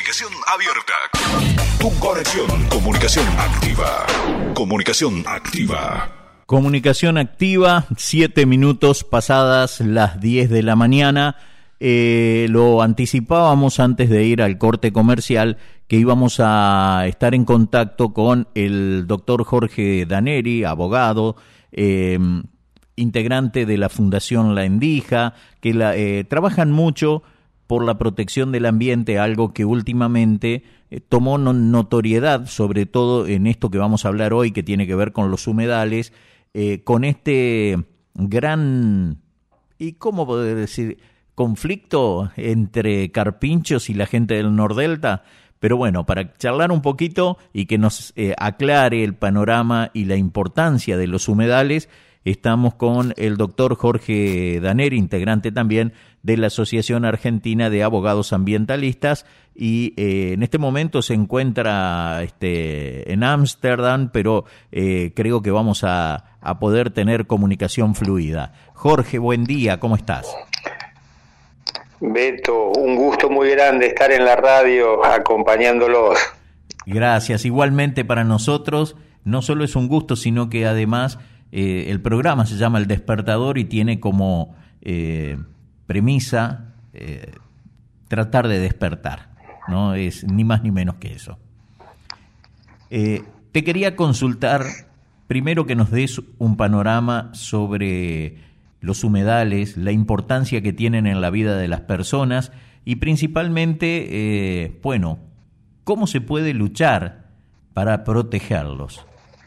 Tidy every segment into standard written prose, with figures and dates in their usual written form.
Comunicación abierta. Tu conexión. Comunicación activa. Comunicación activa. Comunicación activa, 7 minutos pasadas las 10 de la mañana. Lo anticipábamos antes de ir al corte comercial, que íbamos a estar en contacto con el doctor Jorge Daneri, abogado, integrante de la Fundación La Endija, que trabajan mucho por la protección del ambiente, algo que últimamente tomó notoriedad, sobre todo en esto que vamos a hablar hoy, que tiene que ver con los humedales, con este gran, y cómo poder decir, conflicto entre carpinchos y la gente del Nordelta. Pero bueno, para charlar un poquito y que nos aclare el panorama y la importancia de los humedales, estamos con el doctor Jorge Daneri, integrante también de la Asociación Argentina de Abogados Ambientalistas, y en este momento se encuentra en Ámsterdam, pero creo que vamos a poder tener comunicación fluida. Jorge, buen día, ¿cómo estás? Beto, un gusto muy grande estar en la radio acompañándolos. Gracias, igualmente para nosotros. No solo es un gusto, sino que además el programa se llama El Despertador y tiene como premisa tratar de despertar, ¿no? Es ni más ni menos que eso. Te quería consultar, primero, que nos des un panorama sobre los humedales, la importancia que tienen en la vida de las personas y principalmente, ¿cómo se puede luchar para protegerlos?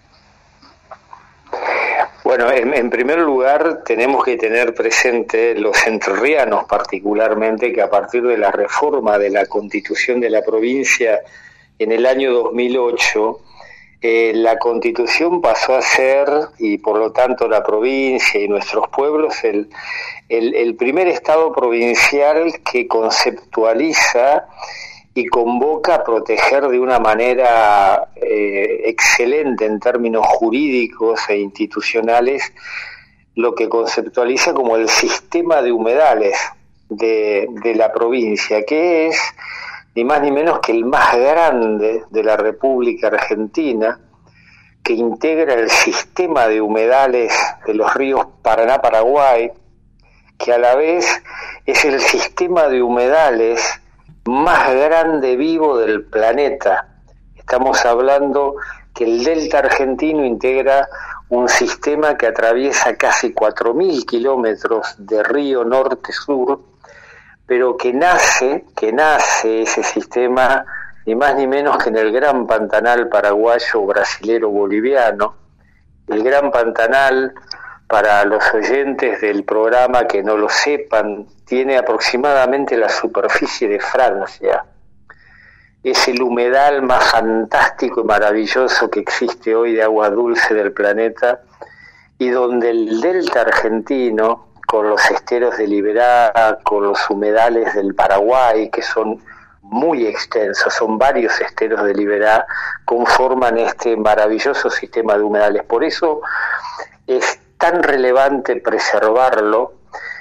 Bueno, en primer lugar tenemos que tener presente los entrerrianos particularmente, que a partir de la reforma de la Constitución de la provincia en el año 2008, la Constitución pasó a ser, y por lo tanto la provincia y nuestros pueblos, el primer Estado provincial que conceptualiza y convoca a proteger de una manera excelente en términos jurídicos e institucionales lo que conceptualiza como el sistema de humedales de la provincia, que es ni más ni menos que el más grande de la República Argentina, que integra el sistema de humedales de los ríos Paraná-Paraguay, que a la vez es el sistema de humedales más grande vivo del planeta. Estamos hablando que el delta argentino integra un sistema que atraviesa casi 4.000 kilómetros de río norte-sur, pero que nace ese sistema ni más ni menos que en el Gran Pantanal paraguayo, brasilero, boliviano. El Gran Pantanal, para los oyentes del programa que no lo sepan, tiene aproximadamente la superficie de Francia. Es el humedal más fantástico y maravilloso que existe hoy de agua dulce del planeta, y donde el delta argentino, con los esteros de Liberá, con los humedales del Paraguay, que son muy extensos, son varios esteros de Liberá, conforman este maravilloso sistema de humedales. Por eso es tan relevante preservarlo,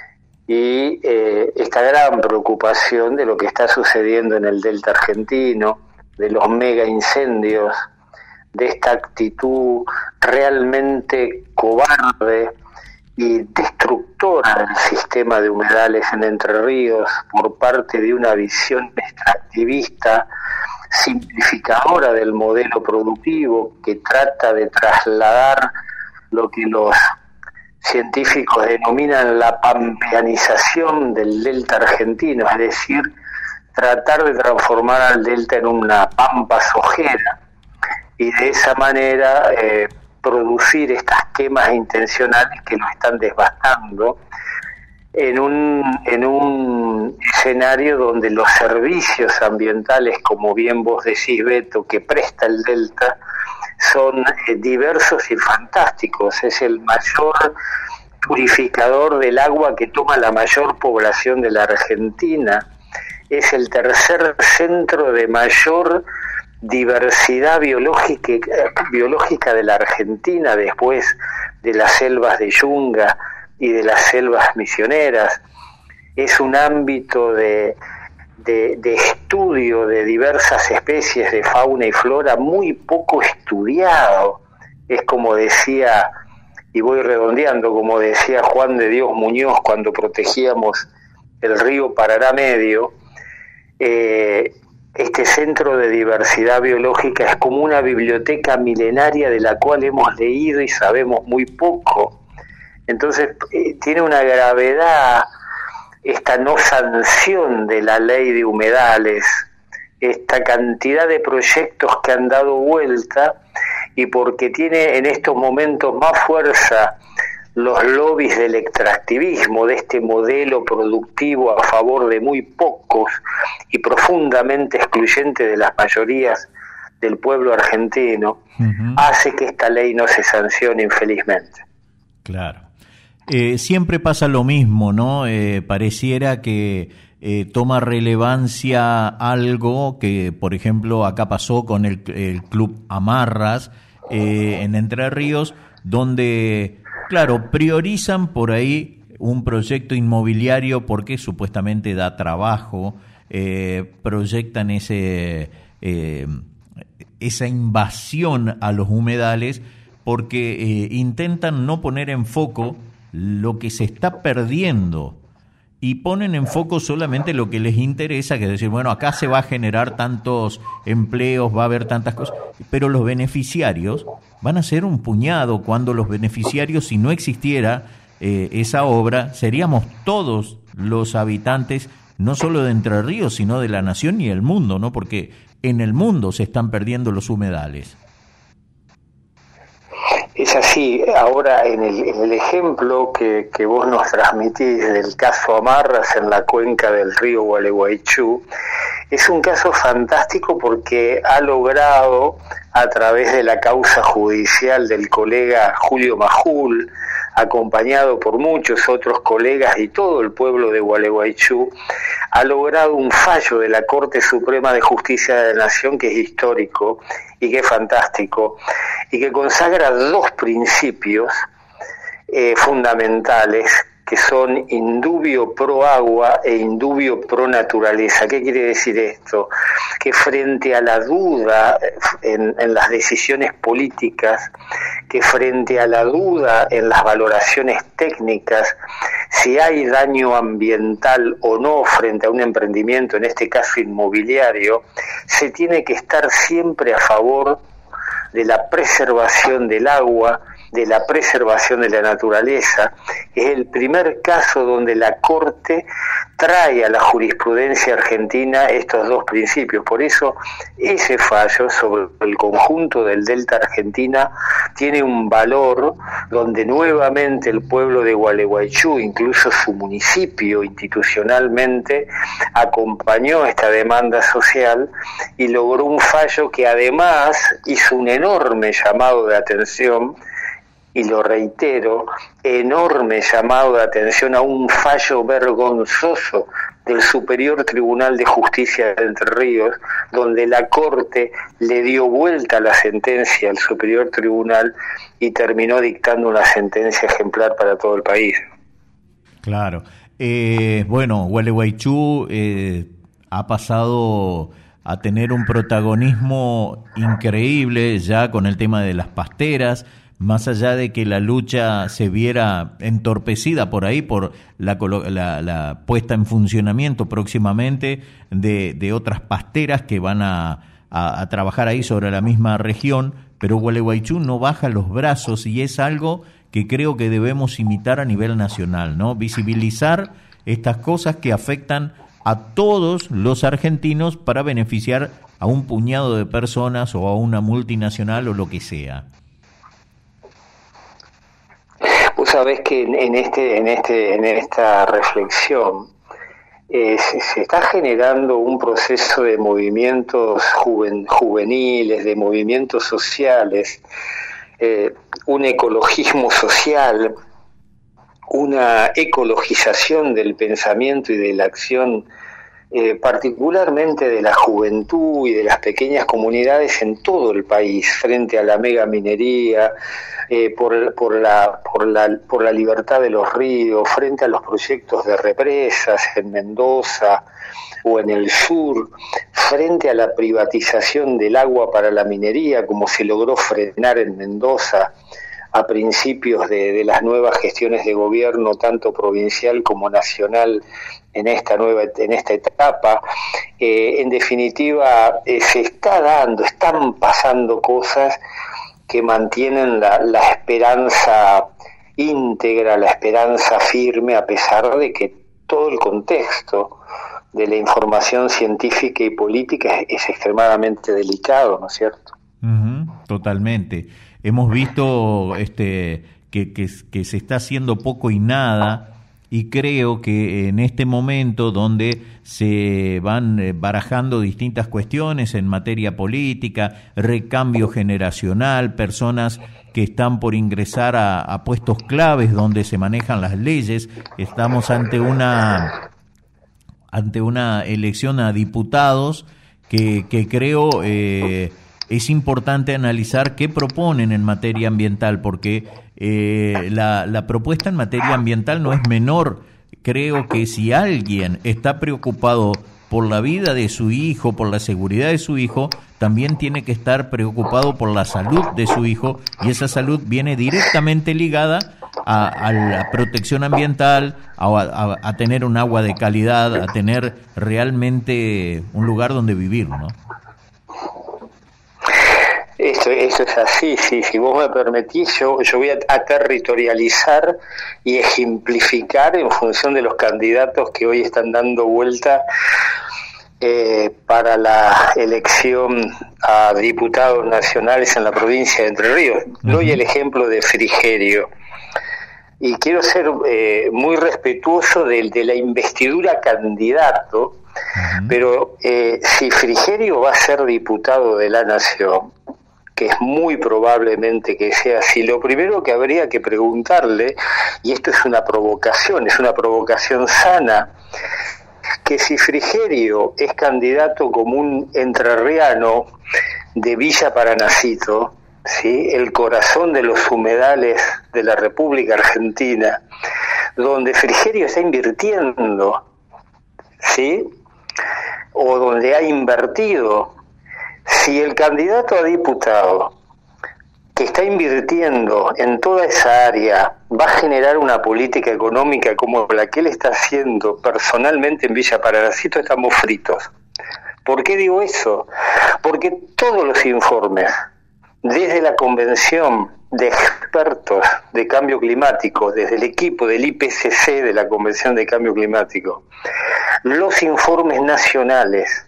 y esta gran preocupación de lo que está sucediendo en el delta argentino, de los mega incendios, de esta actitud realmente cobarde y destructora del sistema de humedales en Entre Ríos por parte de una visión extractivista, simplificadora del modelo productivo, que trata de trasladar lo que los científicos denominan la pampeanización del delta argentino, es decir, tratar de transformar al delta en una pampa sojera y de esa manera producir estas quemas intencionales que nos están devastando en un escenario donde los servicios ambientales, como bien vos decís, Beto, que presta el delta, son diversos y fantásticos. Es el mayor purificador del agua que toma la mayor población de la Argentina. Es el tercer centro de mayor diversidad biológica de la Argentina, después de las selvas de Yunga y de las selvas misioneras. Es un ámbito de de estudio de diversas especies de fauna y flora muy poco estudiado. Es como decía, y voy redondeando, como decía Juan de Dios Muñoz cuando protegíamos el río Paraná Medio, este centro de diversidad biológica es como una biblioteca milenaria de la cual hemos leído y sabemos muy poco. Entonces tiene una gravedad esta no sanción de la ley de humedales, esta cantidad de proyectos que han dado vuelta, y porque tiene en estos momentos más fuerza los lobbies del extractivismo, de este modelo productivo a favor de muy pocos y profundamente excluyente de las mayorías del pueblo argentino, hace que esta ley no se sancione, infelizmente. Claro. Siempre pasa lo mismo, ¿no? Pareciera que toma relevancia algo que, por ejemplo, acá pasó con el Club Amarras en Entre Ríos, donde, claro, priorizan por ahí un proyecto inmobiliario porque supuestamente da trabajo, proyectan esa invasión a los humedales porque intentan no poner en foco lo que se está perdiendo y ponen en foco solamente lo que les interesa, que es decir, bueno, acá se va a generar tantos empleos, va a haber tantas cosas, pero los beneficiarios van a ser un puñado. Cuando los beneficiarios, si no existiera esa obra, seríamos todos los habitantes, no solo de Entre Ríos, sino de la nación y el mundo, ¿no? Porque en el mundo se están perdiendo los humedales. Es así. Ahora, en el ejemplo que vos nos transmitís del caso Amarras en la cuenca del río Gualeguaychú, es un caso fantástico porque ha logrado, a través de la causa judicial del colega Julio Majul, acompañado por muchos otros colegas y todo el pueblo de Gualeguaychú, ha logrado un fallo de la Corte Suprema de Justicia de la Nación que es histórico y que es fantástico, y que consagra dos principios fundamentales, que son indubio pro agua e indubio pro naturaleza. ¿Qué quiere decir esto? Que frente a la duda en las decisiones políticas, que frente a la duda en las valoraciones técnicas, si hay daño ambiental o no frente a un emprendimiento, en este caso inmobiliario, se tiene que estar siempre a favor de la preservación del agua, de la preservación de la naturaleza. Es el primer caso donde la Corte trae a la jurisprudencia argentina estos dos principios. Por eso ese fallo sobre el conjunto del Delta Argentina tiene un valor donde nuevamente el pueblo de Gualeguaychú, incluso su municipio institucionalmente, acompañó esta demanda social y logró un fallo que además hizo un enorme llamado de atención, y lo reitero, enorme llamado de atención a un fallo vergonzoso del Superior Tribunal de Justicia de Entre Ríos, donde la Corte le dio vuelta a la sentencia al Superior Tribunal y terminó dictando una sentencia ejemplar para todo el país. Claro. Bueno, Gualeguaychú ha pasado a tener un protagonismo increíble ya con el tema de las pasteras, más allá de que la lucha se viera entorpecida por ahí por la puesta en funcionamiento próximamente de otras pasteras que van a trabajar ahí sobre la misma región, pero Gualeguaychú no baja los brazos y es algo que creo que debemos imitar a nivel nacional, ¿no? Visibilizar estas cosas que afectan a todos los argentinos para beneficiar a un puñado de personas o a una multinacional o lo que sea. Vos sabés que en esta reflexión se está generando un proceso de movimientos juveniles, de movimientos sociales, un ecologismo social, una ecologización del pensamiento y de la acción particularmente de la juventud y de las pequeñas comunidades en todo el país, frente a la megaminería, por la libertad de los ríos, frente a los proyectos de represas en Mendoza o en el sur, frente a la privatización del agua para la minería, como se logró frenar en Mendoza a principios de las nuevas gestiones de gobierno, tanto provincial como nacional, en esta etapa. En definitiva, están pasando cosas que mantienen la esperanza íntegra, la esperanza firme, a pesar de que todo el contexto de la información científica y política es extremadamente delicado, ¿no es cierto? Totalmente. Hemos visto que se está haciendo poco y nada, y creo que en este momento donde se van barajando distintas cuestiones en materia política, recambio generacional, personas que están por ingresar a puestos claves donde se manejan las leyes, estamos ante una elección a diputados que creo es importante analizar qué proponen en materia ambiental, porque la propuesta en materia ambiental no es menor. Creo que si alguien está preocupado por la vida de su hijo, por la seguridad de su hijo, también tiene que estar preocupado por la salud de su hijo, y esa salud viene directamente ligada a la protección ambiental, a tener un agua de calidad, a tener realmente un lugar donde vivir, ¿no? Eso es así, sí. Si vos me permitís, yo voy a territorializar y ejemplificar en función de los candidatos que hoy están dando vuelta para la elección a diputados nacionales en la provincia de Entre Ríos. Doy el ejemplo de Frigerio. Y quiero ser muy respetuoso de la investidura candidato, pero si Frigerio va a ser diputado de la Nación, que es muy probablemente que sea así, lo primero que habría que preguntarle, y esto es una provocación sana, que si Frigerio es candidato como un entrerriano de Villa Paranacito, ¿sí?, el corazón de los humedales de la República Argentina, donde Frigerio está invirtiendo, ¿sí?, o donde ha invertido. Si el candidato a diputado que está invirtiendo en toda esa área va a generar una política económica como la que él está haciendo personalmente en Villa Paranacito, estamos fritos. ¿Por qué digo eso? Porque todos los informes, desde la Convención de Expertos de Cambio Climático, desde el equipo del IPCC de la Convención de Cambio Climático, los informes nacionales,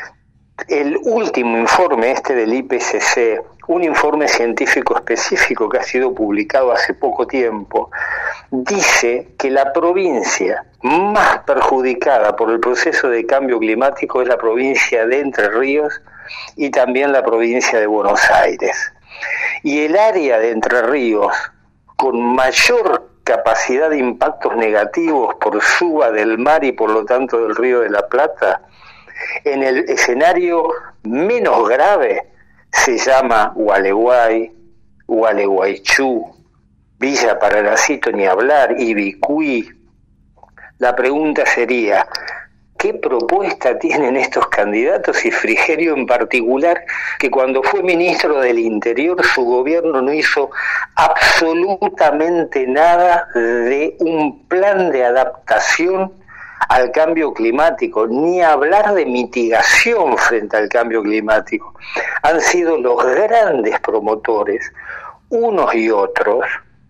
el último informe del IPCC, un informe científico específico que ha sido publicado hace poco tiempo, dice que la provincia más perjudicada por el proceso de cambio climático es la provincia de Entre Ríos y también la provincia de Buenos Aires. Y el área de Entre Ríos con mayor capacidad de impactos negativos por suba del mar y por lo tanto del Río de la Plata, en el escenario menos grave se llama Gualeguay, Gualeguaychú, Villa Paranacito ni hablar, Ibicuí. La pregunta sería, ¿qué propuesta tienen estos candidatos y Frigerio en particular, que cuando fue ministro del Interior su gobierno no hizo absolutamente nada de un plan de adaptación al cambio climático, ni hablar de mitigación frente al cambio climático? Han sido los grandes promotores, unos y otros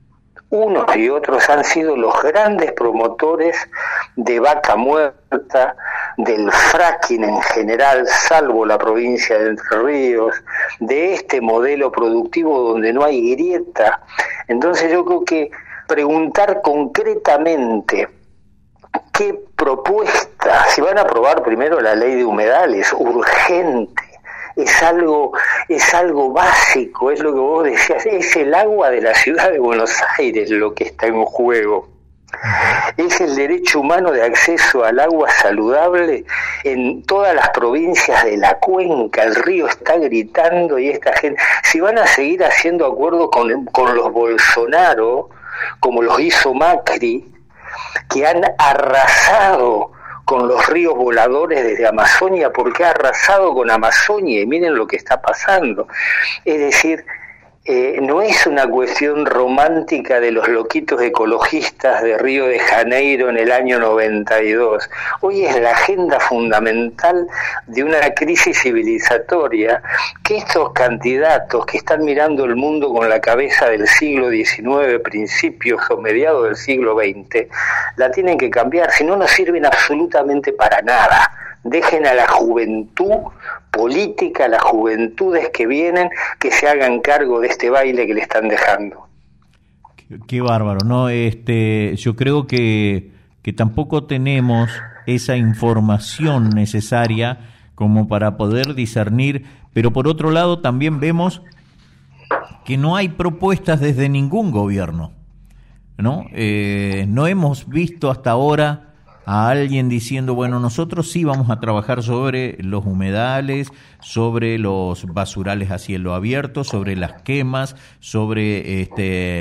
han sido los grandes promotores de Vaca Muerta, del fracking en general, salvo la provincia de Entre Ríos, de este modelo productivo donde no hay grieta. Entonces yo creo que preguntar concretamente qué propuesta, si van a aprobar primero la ley de humedales, urgente, es algo básico, es lo que vos decías, es el agua de la ciudad de Buenos Aires lo que está en juego. Es el derecho humano de acceso al agua saludable en todas las provincias de la cuenca. El río está gritando y esta gente, si van a seguir haciendo acuerdos con los Bolsonaro, como los hizo Macri, que han arrasado con los ríos voladores desde Amazonia, porque ha arrasado con Amazonia y miren lo que está pasando. Es decir, no es una cuestión romántica de los loquitos ecologistas de Río de Janeiro en el año 92. Hoy es la agenda fundamental de una crisis civilizatoria que estos candidatos que están mirando el mundo con la cabeza del siglo XIX, principios o mediados del siglo XX, la tienen que cambiar, si no, no sirven absolutamente para nada. Dejen a la juventud política, a las juventudes que vienen, que se hagan cargo de este baile que le están dejando. Qué bárbaro, ¿no? Yo creo que tampoco tenemos esa información necesaria como para poder discernir, pero por otro lado también vemos que no hay propuestas desde ningún gobierno, ¿no? No hemos visto hasta ahora a alguien diciendo, bueno, nosotros sí vamos a trabajar sobre los humedales, sobre los basurales a cielo abierto, sobre las quemas, sobre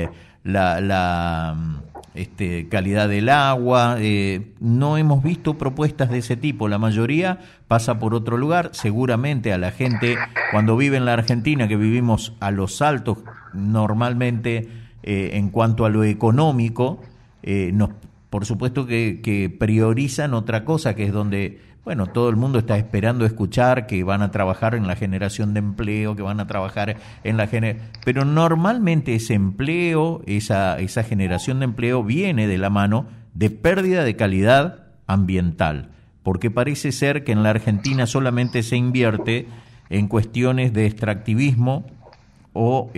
la calidad del agua. No hemos visto propuestas de ese tipo. La mayoría pasa por otro lugar. Seguramente a la gente, cuando vive en la Argentina, que vivimos a los altos normalmente en cuanto a lo económico, por supuesto que priorizan otra cosa, que es donde, bueno, todo el mundo está esperando escuchar que van a trabajar en la generación de empleo, que van a trabajar en pero normalmente ese empleo, esa generación de empleo viene de la mano de pérdida de calidad ambiental, porque parece ser que en la Argentina solamente se invierte en cuestiones de extractivismo o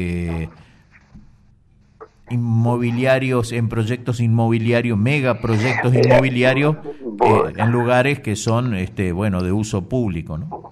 inmobiliarios, en proyectos inmobiliarios, megaproyectos inmobiliarios, en lugares que son de uso público, ¿no?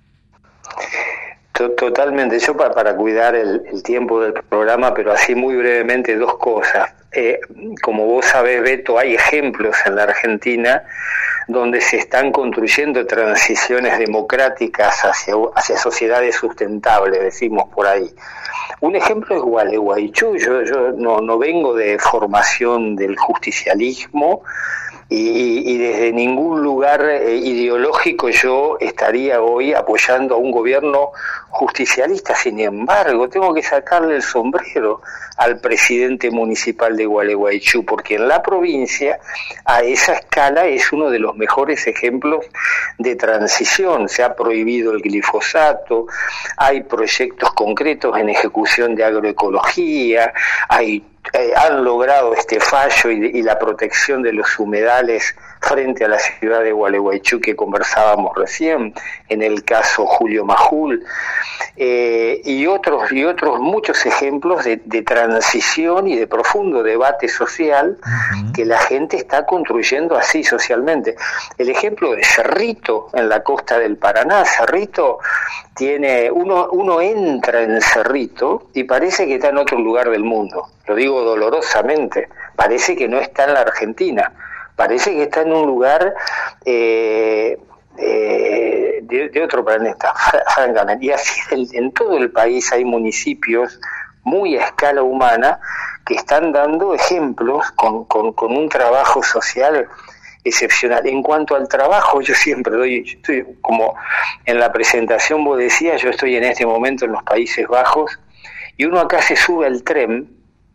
Totalmente. Yo para cuidar el tiempo del programa, pero así muy brevemente, dos cosas. Como vos sabés, Beto, hay ejemplos en la Argentina donde se están construyendo transiciones democráticas hacia sociedades sustentables, decimos por ahí. Un ejemplo es Gualeguaychú. Yo no vengo de formación del justicialismo y desde ningún lugar ideológico yo estaría hoy apoyando a un gobierno justicialista. Sin embargo, tengo que sacarle el sombrero al presidente municipal de Gualeguaychú, porque en la provincia, a esa escala, es uno de los mejores ejemplos de transición. Se ha prohibido el glifosato, hay proyectos concretos en ejecución de agroecología, han logrado este fallo y la protección de los humedales frente a la ciudad de Gualeguaychú que conversábamos recién, en el caso Julio Majul, y otros muchos ejemplos de transición y de profundo debate social que la gente está construyendo así socialmente. El ejemplo de Cerrito en la costa del Paraná. Cerrito tiene, uno entra en Cerrito y parece que está en otro lugar del mundo. Lo digo dolorosamente, parece que no está en la Argentina, parece que está en un lugar de otro planeta, francamente. Y así en todo el país hay municipios muy a escala humana que están dando ejemplos con un trabajo social excepcional. En cuanto al trabajo, yo siempre estoy como en la presentación vos decías, yo estoy en este momento en los Países Bajos y uno acá se sube al tren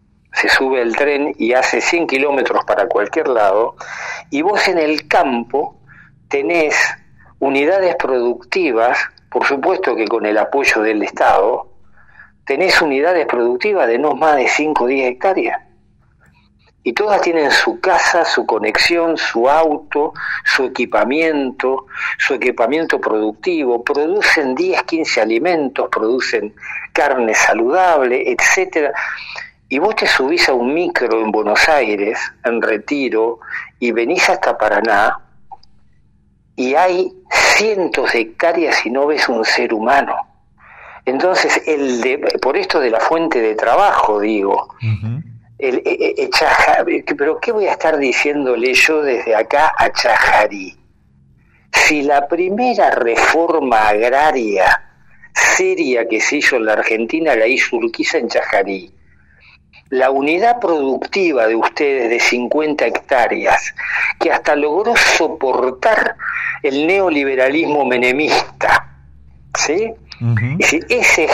y hace 100 kilómetros para cualquier lado, y vos en el campo tenés unidades productivas, por supuesto que con el apoyo del Estado, tenés unidades productivas de no más de 5 o 10 hectáreas. Y todas tienen su casa, su conexión, su auto, su equipamiento productivo, producen 10, 15 alimentos, producen carne saludable, etcétera. Y vos te subís a un micro en Buenos Aires, en Retiro, y venís hasta Paraná, y hay cientos de hectáreas y no ves un ser humano. Entonces, por esto de la fuente de trabajo, digo, Pero ¿qué voy a estar diciéndole yo desde acá a Chajarí? Si la primera reforma agraria seria que se hizo en la Argentina la hizo Urquiza en Chajarí, la unidad productiva de ustedes de 50 hectáreas, que hasta logró soportar el neoliberalismo menemista, ¿sí? Uh-huh. Ese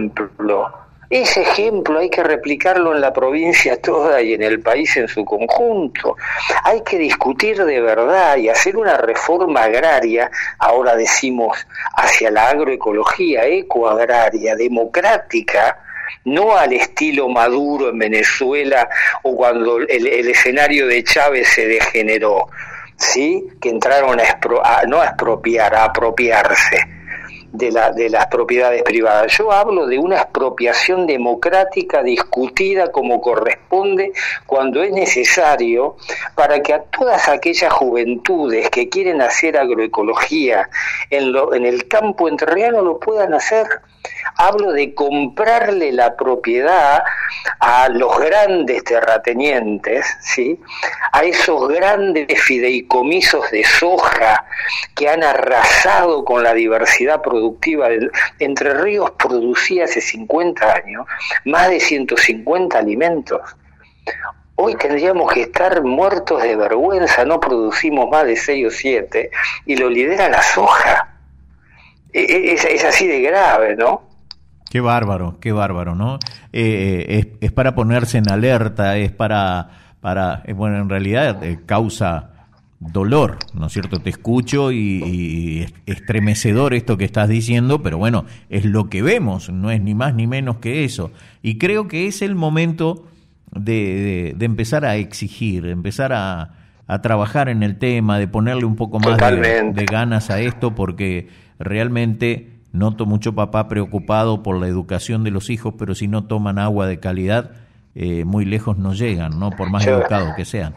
ejemplo hay que replicarlo en la provincia toda y en el país en su conjunto. Hay que discutir de verdad y hacer una reforma agraria, ahora decimos hacia la agroecología, ecoagraria, democrática, no al estilo Maduro en Venezuela o cuando el escenario de Chávez se degeneró, ¿sí? Que entraron no a expropiar, a apropiarse de las propiedades privadas. Yo hablo de una expropiación democrática discutida como corresponde cuando es necesario para que a todas aquellas juventudes que quieren hacer agroecología en el campo entrerriano lo puedan hacer. Hablo de comprarle la propiedad a los grandes terratenientes, ¿sí? A esos grandes fideicomisos de soja que han arrasado con la diversidad productiva. Entre Ríos producía hace 50 años más de 150 alimentos. Hoy tendríamos que estar muertos de vergüenza, no producimos más de 6 o 7 y lo lidera la soja. Es así de grave, ¿no? Qué bárbaro, ¿no? Es para ponerse en alerta, es para bueno, en realidad causa dolor, ¿no es cierto? Te escucho y es estremecedor esto que estás diciendo, pero bueno, es lo que vemos, no es ni más ni menos que eso. Y creo que es el momento de empezar a exigir, empezar a trabajar en el tema, de ponerle un poco más de ganas a esto, porque realmente noto mucho papá preocupado por la educación de los hijos, pero si no toman agua de calidad, muy lejos no llegan, ¿no? Por más educados que sean.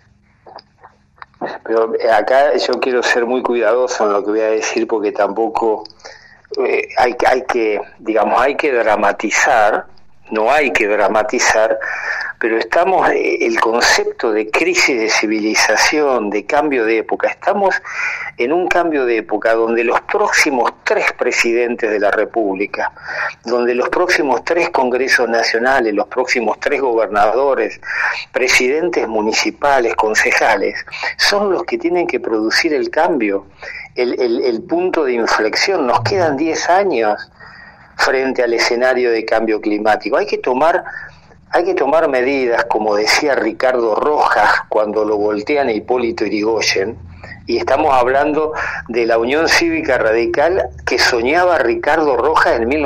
Pero acá yo quiero ser muy cuidadoso en lo que voy a decir, porque tampoco hay que dramatizar, no hay que dramatizar, pero el concepto de crisis de civilización, de cambio de época, estamos en un cambio de época donde los próximos 3 presidentes de la República, donde los próximos 3 congresos nacionales, los próximos 3 gobernadores, presidentes municipales, concejales, son los que tienen que producir el cambio, el punto de inflexión. Nos quedan 10 años frente al escenario de cambio climático. Hay que tomar medidas, como decía Ricardo Rojas cuando lo voltean a Hipólito Yrigoyen, y estamos hablando de la Unión Cívica Radical que soñaba Ricardo Rojas en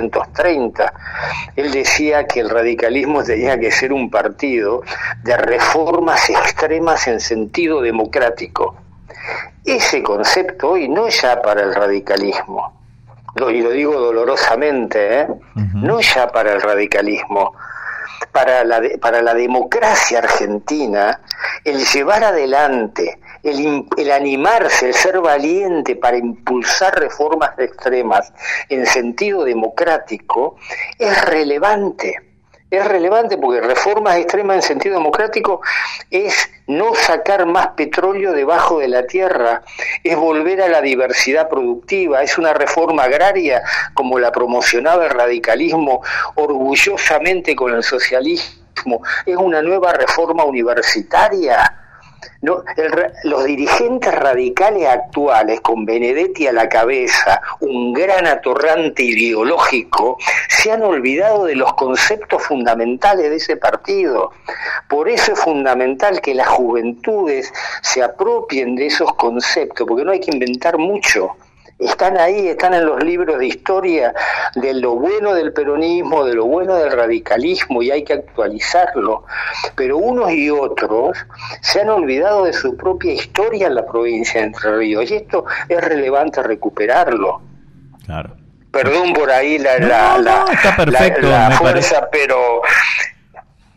1930. Él decía que el radicalismo tenía que ser un partido de reformas extremas en sentido democrático. Ese concepto hoy no es ya para el radicalismo, y lo digo dolorosamente, no es ya para el radicalismo. Para la democracia argentina, el llevar adelante, el animarse, el ser valiente para impulsar reformas extremas en sentido democrático es relevante. Es relevante porque reformas extremas en sentido democrático es no sacar más petróleo debajo de la tierra, es volver a la diversidad productiva, es una reforma agraria como la promocionaba el radicalismo orgullosamente con el socialismo, es una nueva reforma universitaria. No, los dirigentes radicales actuales, con Benedetti a la cabeza, un gran atorrante ideológico, se han olvidado de los conceptos fundamentales de ese partido. Por eso es fundamental que las juventudes se apropien de esos conceptos, porque no hay que inventar mucho. Están ahí, están en los libros de historia de lo bueno del peronismo, de lo bueno del radicalismo, y hay que actualizarlo. Pero unos y otros se han olvidado de su propia historia en la provincia de Entre Ríos, y esto es relevante recuperarlo. Claro. Perdón por ahí está perfecto, la fuerza, pero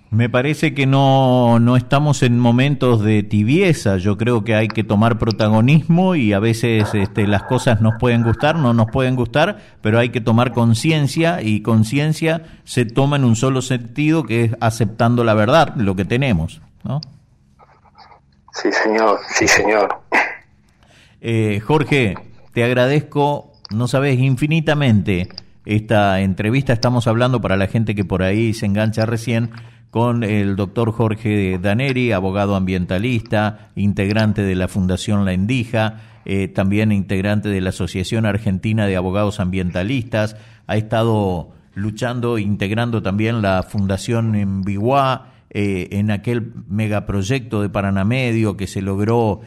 Me parece que no estamos en momentos de tibieza. Yo creo que hay que tomar protagonismo y a veces las cosas nos pueden gustar, no nos pueden gustar, pero hay que tomar conciencia, y conciencia se toma en un solo sentido, que es aceptando la verdad, lo que tenemos, ¿no? Sí, señor, sí, señor. Jorge, te agradezco, no sabes, infinitamente esta entrevista. Estamos hablando, para la gente que por ahí se engancha recién, con el doctor Jorge Daneri, abogado ambientalista, integrante de la Fundación La Endija, también integrante de la Asociación Argentina de Abogados Ambientalistas. Ha estado luchando, integrando también la Fundación Enviguá, en aquel megaproyecto de Paraná Medio que se logró,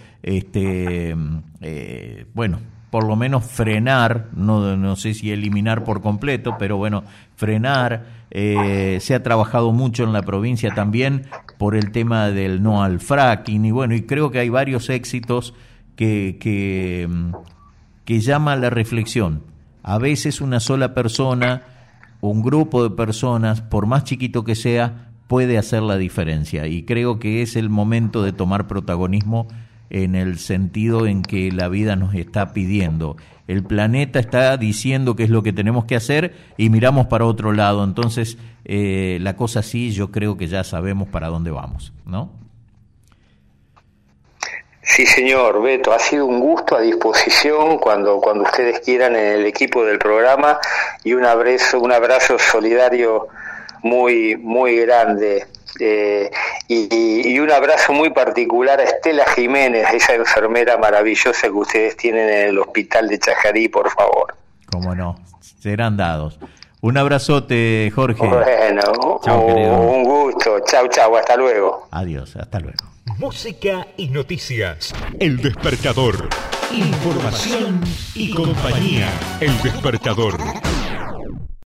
por lo menos frenar, no sé si eliminar por completo, pero bueno, frenar. Se ha trabajado mucho en la provincia también por el tema del no al fracking, y creo que hay varios éxitos que llama a la reflexión. A veces una sola persona, un grupo de personas, por más chiquito que sea, puede hacer la diferencia, y creo que es el momento de tomar protagonismo en el sentido en que la vida nos está pidiendo. El planeta está diciendo qué es lo que tenemos que hacer y miramos para otro lado. Entonces, la cosa sí, yo creo que ya sabemos para dónde vamos, ¿no? Sí, señor, Beto, ha sido un gusto, a disposición cuando ustedes quieran, en el equipo del programa, y un abrazo solidario muy, muy grande. Y un abrazo muy particular a Estela Jiménez, esa enfermera maravillosa que ustedes tienen en el hospital de Chajarí, por favor. Cómo no, serán dados. Un abrazote, Jorge. Bueno, chau, un gusto. Chau, hasta luego. Adiós, hasta luego. Música y noticias. El Despertador. Información y compañía. El Despertador.